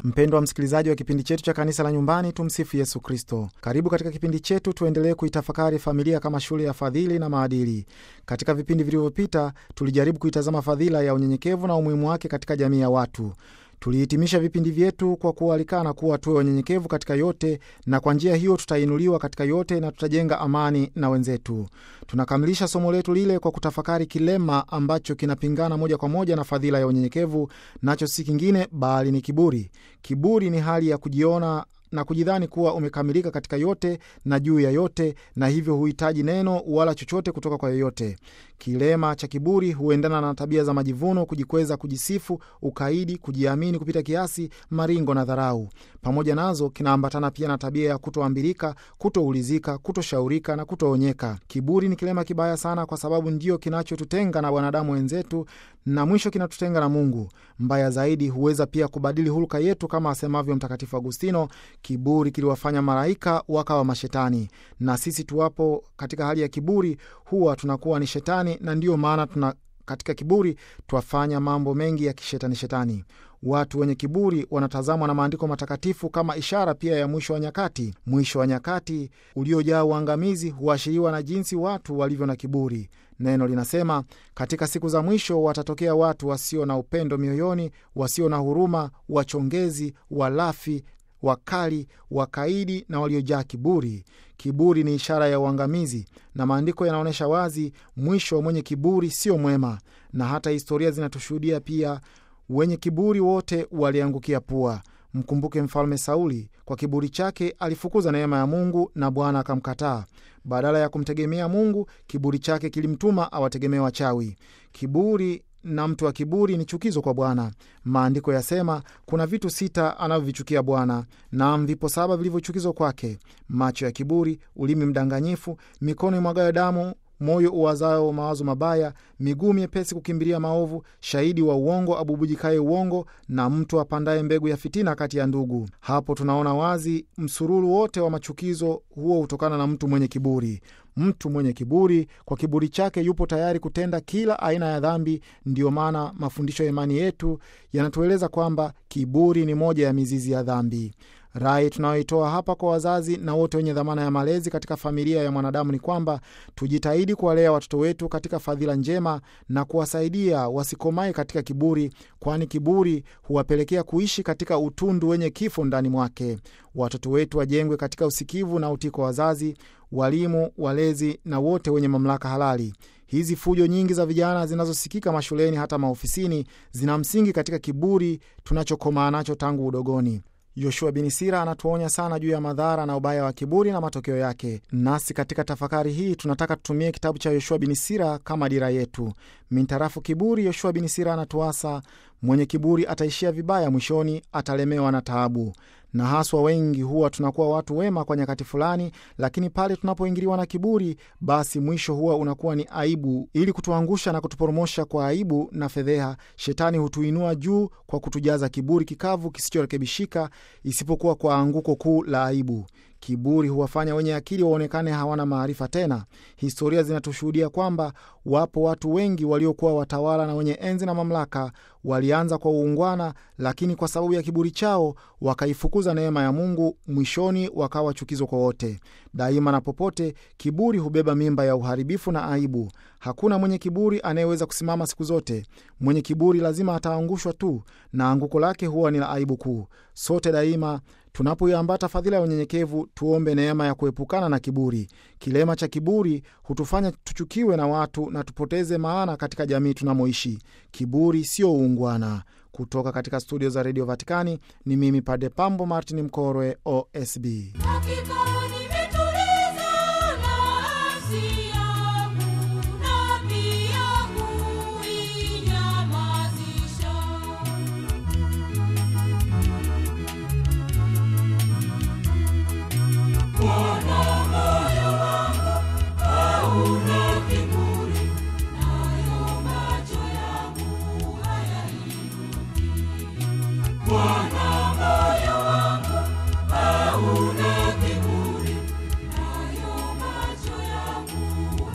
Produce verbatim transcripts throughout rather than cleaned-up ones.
Mpendwa msikilizaji wa kipindi chetu cha Kanisa la Nyumbani, tumsifu Yesu Kristo. Karibu katika kipindi chetu, tuendelee kuitafakari familia kama shule ya fadhili na maadili. Katika vipindi vilivyopita, tulijaribu kuitazama fadhila ya unyenyekevu na umuhimu wake katika jamii ya watu. Tulihitimisha vipindi vyetu kwa kualikana kuwa tuwe wanyenyekevu katika yote, na kwa njia hiyo tutainuliwa katika yote na tutajenga amani na wenzetu. Tunakamilisha somo letu lile kwa kutafakari kilema ambacho kinapingana moja kwa moja na fadhila ya unyenyekevu, nacho si kingine bali ni kiburi. Kiburi ni hali ya kujiona na kujidhani kuwa umekamilika katika yote na juu ya yote, na hivyo huhitaji neno wala chochote kutoka kwa yoyote. Kilema cha kiburi huendana na tabia za majivuno, kujikweza, kujisifu, ukaidi, kujiamini kupita kiasi, maringo na dharau. Pamoja nazo kinaambatana pia na tabia ya kutoambilika, kutoulizika, kutoshaurika na kutoonyeka. Kiburi ni kilema kibaya sana, kwa sababu ndio kinachotutenga na wanadamu wenzetu, na mwisho kinatutenga na Mungu. Mbaya zaidi, huweza pia kubadili hulka yetu, kama asemavyo Mtakatifu Agustino, kiburi kiliwafanya malaika wakawa mashetani. Na sisi tuwapo katika hali ya kiburi, huwa tunakuwa ni shetani, na ndiyo maana tuna katika kiburi twafanya mambo mengi ya kishetani shetani. Watu wenye kiburi wanatazamwa na maandiko matakatifu kama ishara pia ya mwisho wa nyakati. Mwisho wa nyakati uliojaa uangamizi huashiriwa na jinsi watu walivyo na kiburi. Neno linasema, katika siku za mwisho watatokea watu wasio na upendo mioyoni, wasio na huruma, wachongezi, walafi, wakali, wakaidi na waliojaa kiburi. Kiburi ni ishara ya uangamizi, na maandiko yanaonyesha wazi mwisho wa mwenye kiburi sio mwema. Na hata historia zinatushuhudia pia, wenye kiburi wote waliangukia pua. Mkumbuke Mfalme Sauli, kwa kiburi chake alifukuza neema ya Mungu na Bwana akamkataa. Badala ya kumtegemea Mungu, kiburi chake kilimtuma awategemee wachawi. Kiburi na mtu wa kiburi ni chukizo kwa Bwana. Maandiko yasema kuna vitu sita anavyovichukia Bwana, na vipo saba vilivyochukizwa kwake: macho ya kiburi, ulimi mdanganyifu, mikono imwagayo damu, moyo uwazao mawazo mabaya, miguu myepesi kukimbilia maovu, shahidi wa uongo abubujikaye uongo, na mtu apandaye mbegu ya fitina kati ya ndugu. Hapo tunaona wazi msururu wote wa machukizo huo hutokana na mtu mwenye kiburi. Mtu mwenye kiburi, kwa kiburi chake yupo tayari kutenda kila aina ya dhambi. Ndiyo maana mafundisho ya imani yetu yanatueleza kwamba kiburi ni moja ya mizizi ya dhambi. Rai tunayoitoa hapa kwa wazazi na wote wenye dhamana ya malezi katika familia ya mwanadamu ni kwamba tujitahidi kuwalea watoto wetu katika fadhila njema na kuwasaidia wasikomae katika kiburi, kwani kiburi huwapelekea kuishi katika utundu wenye kifo ndani mwake. Watoto wetu wajengwe katika usikivu na utii kwa wazazi, walimu, walezi na wote wenye mamlaka halali. Hizi fujo nyingi za vijana zinazosikika mashuleni hata maofisini zina msingi katika kiburi tunachokomaa nacho tangu udogoni. Yoshua bin Sira anatuonya sana juu ya madhara na ubaya wa kiburi na matokeo yake. Nasi katika tafakari hii tunataka tutumie kitabu cha Yoshua bin Sira kama dira yetu. Mintarafu kiburi, Yoshua bin Sira anatuasa, mwenye kiburi ataishia vibaya mwishoni, atalemewa na taabu. Na haswa wengi huwa tunakuwa watu wema kwa nyakati fulani, lakini pale tunapoingiliwa na kiburi, basi mwisho huwa unakuwa ni aibu. Ili kutuangusha na kutuporomosha kwa aibu na fedheha, shetani hutuinua juu kwa kutujaza kiburi kikavu kisichorekebishika, isipokuwa kwa anguko kuu la aibu. Kiburi huwafanya wenye akili waonekane hawana maarifa tena. Historia zinatushuhudia kwamba wapo watu wengi waliokuwa watawala na wenye enzi na mamlaka, walianza kwa uungwana, lakini kwa sababu ya kiburi chao wakaifukuza neema ya Mungu, mwishoni wakawa chukizo kwa wote. Daima na popote, kiburi hubeba mimba ya uharibifu na aibu. Hakuna mwenye kiburi anayeweza kusimama siku zote. Mwenye kiburi lazima ataangushwa tu, na anguko lake huwa ni la aibu kuu. Sote daima tunapoiambata fadhila ya unyenyekevu, tuombe neema ya kuepukana na kiburi. Kilema cha kiburi hutufanya tuchukiwe na watu na tupoteze maana katika jamii tunamoishi. Kiburi sio uungwana. Kutoka katika studio za Radio Vatikani, ni mimi Padre Pambo Martin Mkorwe, O S B. Una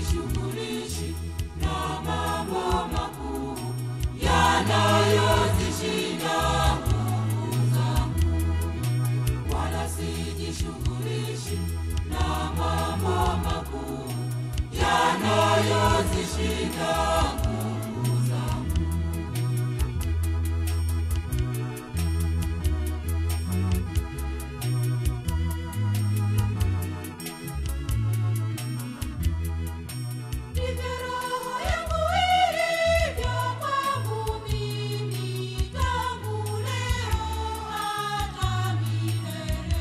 sijishughulishi na mambo makuu yanayozishinda nguvu zangu, wala sijishughulishi na mambo makuu yanayozishinda nguvu zangu. Ndivyo roho yangu ilivyo kwangu mimi, tangu leo hata milele.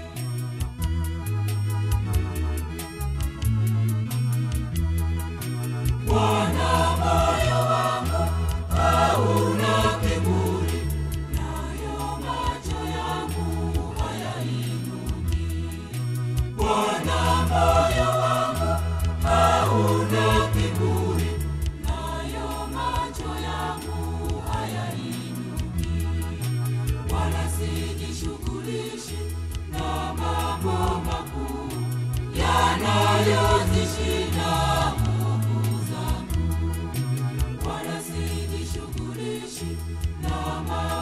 Bwana, moyo wangu hauna kiburi, nayo macho yangu hayainuki. Bwana, moyo wangu hauna kiburi, nayo macho yangu hayainuki. Wala sijishughulishi na mambo makuu yanayozishinda nguvu zangu, wala sijishughulishi na mambo